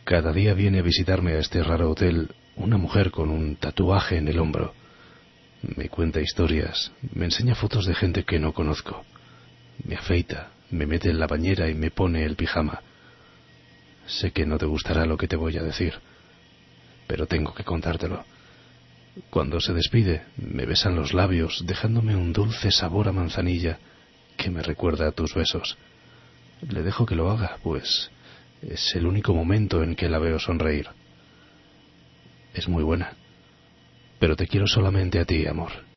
Cada día viene a visitarme a este raro hotel una mujer con un tatuaje en el hombro. Me cuenta historias, me enseña fotos de gente que no conozco. Me afeita, me mete en la bañera y me pone el pijama. Sé que no te gustará lo que te voy a decir, pero tengo que contártelo. Cuando se despide, me besan los labios, dejándome un dulce sabor a manzanilla que me recuerda a tus besos. Le dejo que lo haga, pues es el único momento en que la veo sonreír. Es muy buena, pero te quiero solamente a ti, amor.